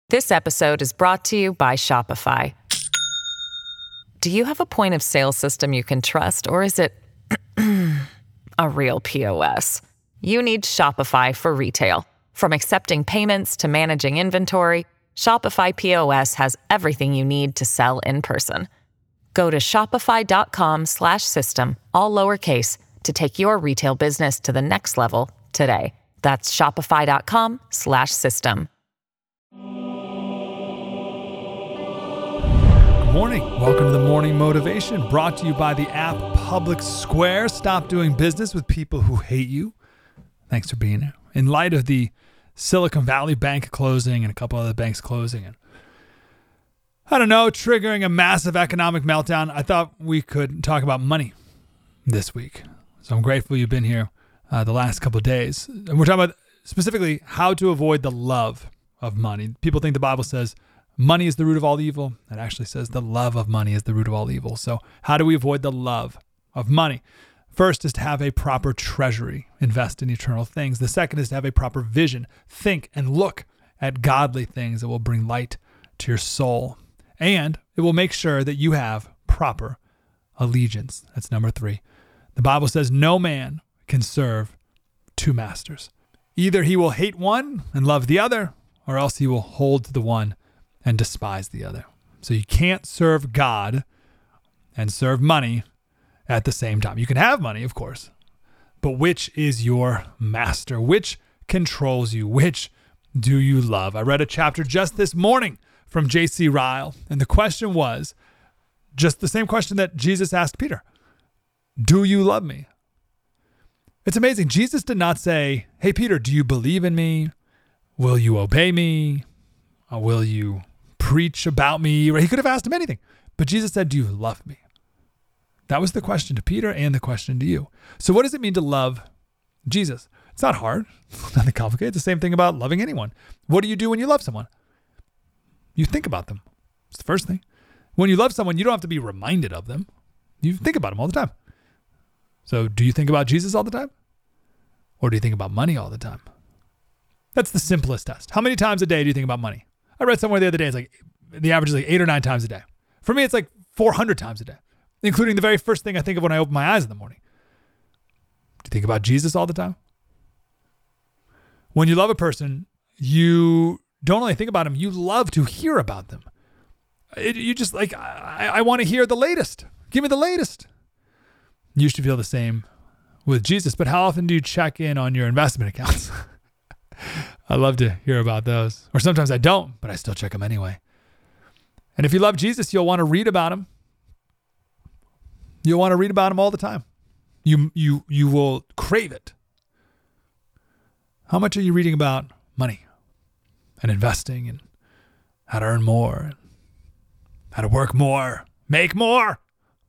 This episode is brought to you by Shopify. Do you have a point of sale system you can trust, or is it a real POS? You need Shopify for retail. From accepting payments to managing inventory, Shopify POS has everything you need to sell in person. Go to shopify.com/system, all lowercase, to take your retail business to the next level today. That's shopify.com/system. Good morning. Welcome to the Morning Motivation, brought to you by the app Public Square. Stop doing business with people who hate you. Thanks for being here. In light of the Silicon Valley Bank closing and a couple other banks closing and triggering a massive economic meltdown, I thought we could talk about money this week. So I'm grateful you've been here the last couple of days. And we're talking about specifically how to avoid the love of money. People think the Bible says money is the root of all evil. It actually says the love of money is the root of all evil. So how do we avoid the love of money? First is to have a proper treasury, invest in eternal things. The second is to have a proper vision, think and look at godly things that will bring light to your soul. And it will make sure that you have proper allegiance. That's number 3. The Bible says no man can serve two masters. Either he will hate one and love the other, or else he will hold to the one and despise the other. So you can't serve God and serve money at the same time. You can have money, of course, but which is your master? Which controls you? Which do you love? I read a chapter just this morning from J.C. Ryle, and the question was just the same question that Jesus asked Peter. Do you love me? It's amazing. Jesus did not say, hey, Peter, do you believe in me? Will you obey me? Or will you preach about me? He could have asked him anything, but Jesus said, do you love me? That was the question to Peter and the question to you. So what does it mean to love Jesus? It's not hard. It's nothing complicated. It's the same thing about loving anyone. What do you do when you love someone? You think about them. It's the first thing. When you love someone, you don't have to be reminded of them. You think about them all the time. So do you think about Jesus all the time? Or do you think about money all the time? That's the simplest test. How many times a day do you think about money? I read somewhere the other day, it's like the average is like 8 or 9 times a day. For me, it's like 400 times a day, including the very first thing I think of when I open my eyes in the morning. Do you think about Jesus all the time? When you love a person, you don't only think about them, you love to hear about them. You just like, I want to hear the latest. Give me the latest. You should feel the same with Jesus, but how often do you check in on your investment accounts? I love to hear about those. Or sometimes I don't, but I still check them anyway. And if you love Jesus, you'll want to read about him. You'll want to read about him all the time. You will crave it. How much are you reading about money and investing and how to earn more and how to work more, make more?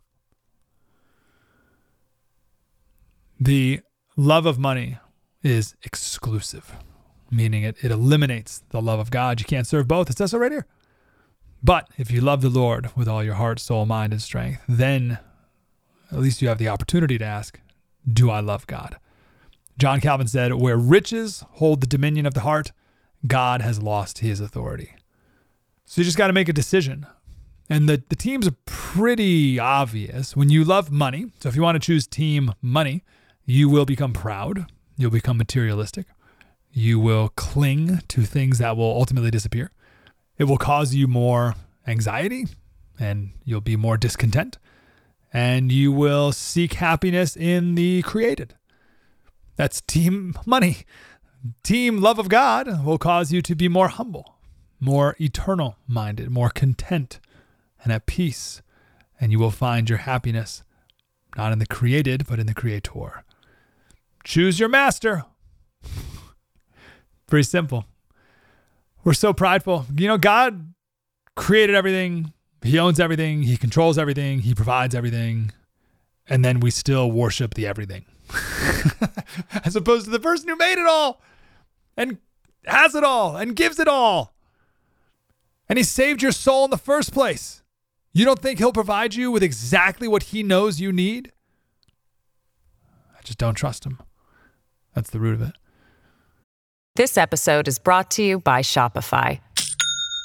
The love of money is exclusive, meaning it eliminates the love of God. You can't serve both. It says so right here. But if you love the Lord with all your heart, soul, mind, and strength, then at least you have the opportunity to ask, do I love God? John Calvin said, where riches hold the dominion of the heart, God has lost his authority. So you just got to make a decision. And the teams are pretty obvious. When you love money, so if you want to choose team money, you will become proud. You'll become materialistic. You will cling to things that will ultimately disappear. It will cause you more anxiety and you'll be more discontent. And you will seek happiness in the created. That's team money. Team love of God will cause you to be more humble, more eternal minded, more content and at peace. And you will find your happiness not in the created, but in the creator. Choose your master. Pretty simple. We're so prideful. God created everything. He owns everything. He controls everything. He provides everything. And then we still worship the everything. As opposed to the person who made it all and has it all and gives it all. And he saved your soul in the first place. You don't think he'll provide you with exactly what he knows you need? I just don't trust him. That's the root of it. This episode is brought to you by Shopify.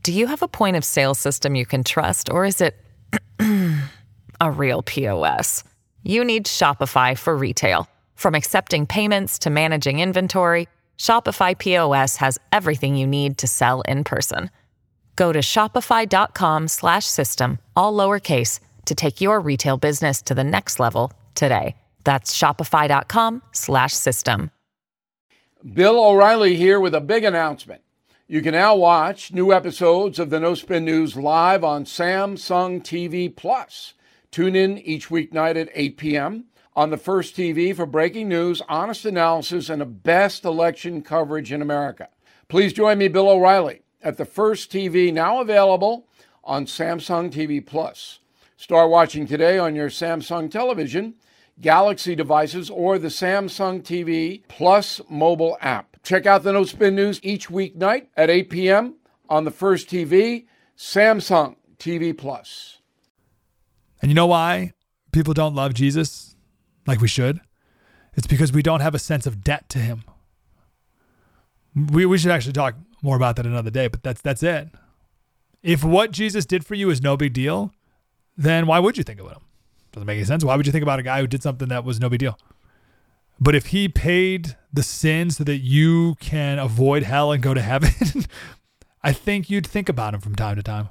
Do you have a point of sale system you can trust, or is it a real POS? You need Shopify for retail. From accepting payments to managing inventory, Shopify POS has everything you need to sell in person. Go to shopify.com/system, all lowercase, to take your retail business to the next level today. That's shopify.com/system. Bill O'Reilly here with a big announcement. You can now watch new episodes of the No Spin News live on Samsung TV Plus. Tune in each weeknight at 8 p.m. on the First TV for breaking news, honest analysis, and the best election coverage in America. Please join me, Bill O'Reilly, at the First TV, now available on Samsung TV Plus. Start watching today on your Samsung television, Galaxy devices, or the Samsung TV Plus mobile app. Check out the No Spin News each weeknight at 8 p.m. on the First TV, Samsung TV Plus. And you know why people don't love Jesus like we should? It's because we don't have a sense of debt to him. We should actually talk more about that another day, but that's it. If what Jesus did for you is no big deal, then why would you think about him? Doesn't make any sense. Why would you think about a guy who did something that was no big deal? But if he paid the sin so that you can avoid hell and go to heaven, I think you'd think about him from time to time.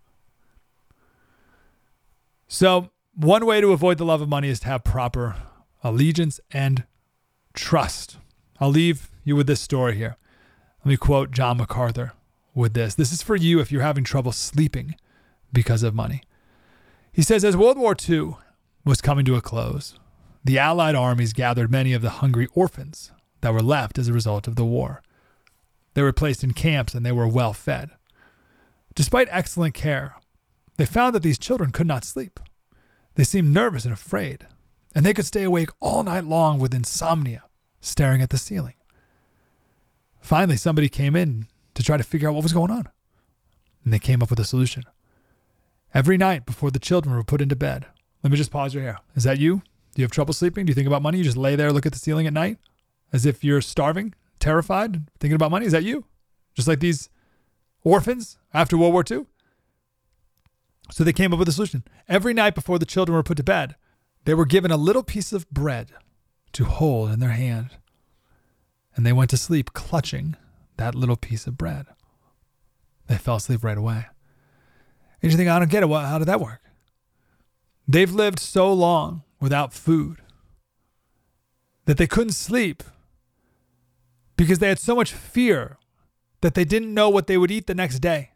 So one way to avoid the love of money is to have proper allegiance and trust. I'll leave you with this story here. Let me quote John MacArthur with this. This is for you if you're having trouble sleeping because of money. He says, as World War II was coming to a close, the Allied armies gathered many of the hungry orphans that were left as a result of the war. They were placed in camps and they were well fed. Despite excellent care, they found that these children could not sleep. They seemed nervous and afraid, and they could stay awake all night long with insomnia, staring at the ceiling. Finally, somebody came in to try to figure out what was going on, and they came up with a solution. Every night before the children were put into bed, let me just pause right here. Is that you? Do you have trouble sleeping? Do you think about money? You just lay there, look at the ceiling at night as if you're starving, terrified, thinking about money? Is that you? Just like these orphans after World War II? So they came up with a solution. Every night before the children were put to bed, they were given a little piece of bread to hold in their hand. And they went to sleep clutching that little piece of bread. They fell asleep right away. And you think, I don't get it. How did that work? They've lived so long without food that they couldn't sleep because they had so much fear that they didn't know what they would eat the next day.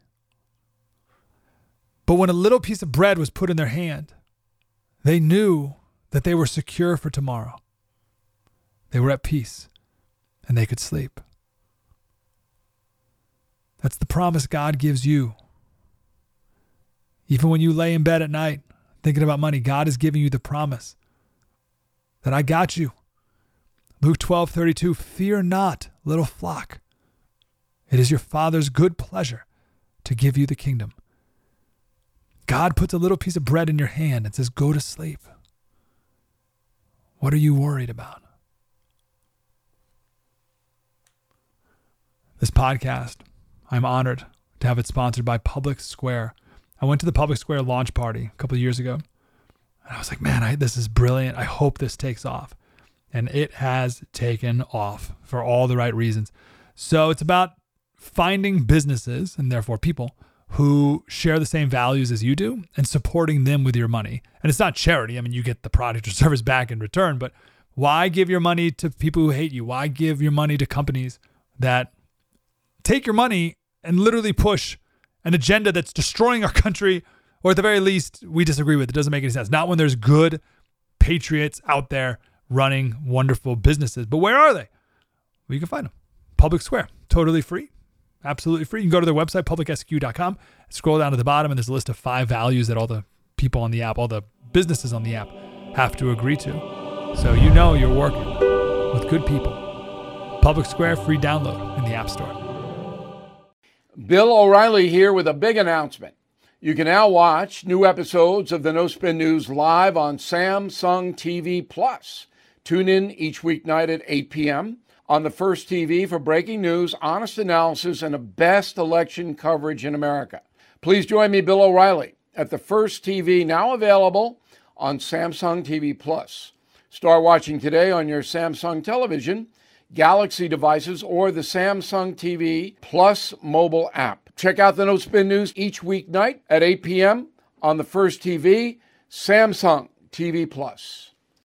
But when a little piece of bread was put in their hand, they knew that they were secure for tomorrow. They were at peace and they could sleep. That's the promise God gives you. Even when you lay in bed at night thinking about money, God is giving you the promise that I got you. Luke 12:32, fear not, little flock. It is your Father's good pleasure to give you the kingdom. God puts a little piece of bread in your hand and says, go to sleep. What are you worried about? This podcast, I'm honored to have it sponsored by Public Square. I went to the Public Square launch party a couple of years ago. And I was like, man, this is brilliant. I hope this takes off. And it has taken off for all the right reasons. So it's about finding businesses and therefore people who share the same values as you do and supporting them with your money. And it's not charity. I mean, you get the product or service back in return, but why give your money to people who hate you? Why give your money to companies that take your money and literally push an agenda that's destroying our country, or at the very least, we disagree with? It doesn't make any sense. Not when there's good patriots out there running wonderful businesses. But where are they? Well, you can find them. Public Square, totally free, absolutely free. You can go to their website, publicsq.com, scroll down to the bottom, and there's a list of 5 values that all the people on the app, all the businesses on the app have to agree to. So you know you're working with good people. Public Square, free download in the App Store. Bill O'Reilly here with a big announcement. You can now watch new episodes of the No Spin News live on Samsung TV Plus. Tune in each weeknight at 8 p.m. on the First TV for breaking news, honest analysis, and the best election coverage in America. Please join me, Bill O'Reilly, at the First TV, now available on Samsung TV Plus. Start watching today on your Samsung television, Galaxy devices, or the Samsung TV Plus mobile app. Check out the No Spin News each weeknight at 8 p.m. on the First TV, Samsung TV Plus.